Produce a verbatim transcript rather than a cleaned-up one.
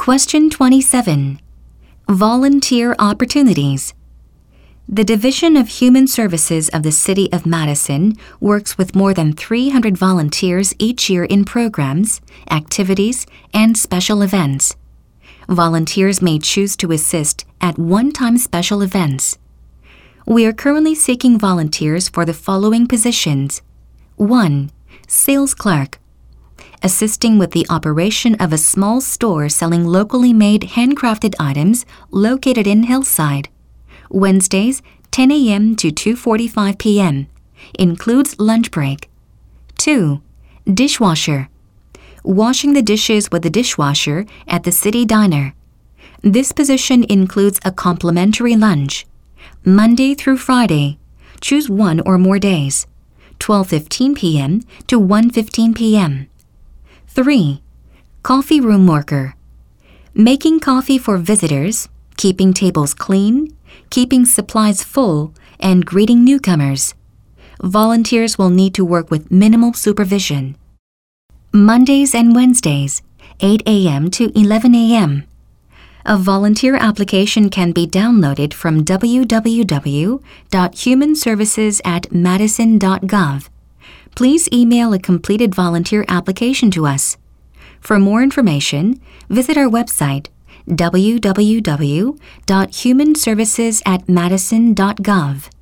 Question twenty-seven. Volunteer opportunities. The Division of Human Services of the City of Madison works with more than three hundred volunteers each year in programs, activities, and special events. Volunteers may choose to assist at one-time special events. We are currently seeking volunteers for the following positions. one. Sales clerk. Assisting with the operation of a small store selling locally made handcrafted items located in Hillside. Wednesdays, ten a.m. to two forty-five p.m. Includes lunch break. two. Dishwasher. Washing the dishes with the dishwasher at the city diner. This position includes a complimentary lunch. Monday through Friday. Choose one or more days. twelve fifteen p.m. to one fifteen p.m. three. Coffee room worker. Making coffee for visitors, keeping tables clean, keeping supplies full, and greeting newcomers. Volunteers will need to work with minimal supervision. Mondays and Wednesdays, eight a.m. to eleven a.m. A volunteer application can be downloaded from w w w dot human services at madison dot gov. Please email a completed volunteer application to us. For more information, visit our website w w w dot human services at madison dot gov.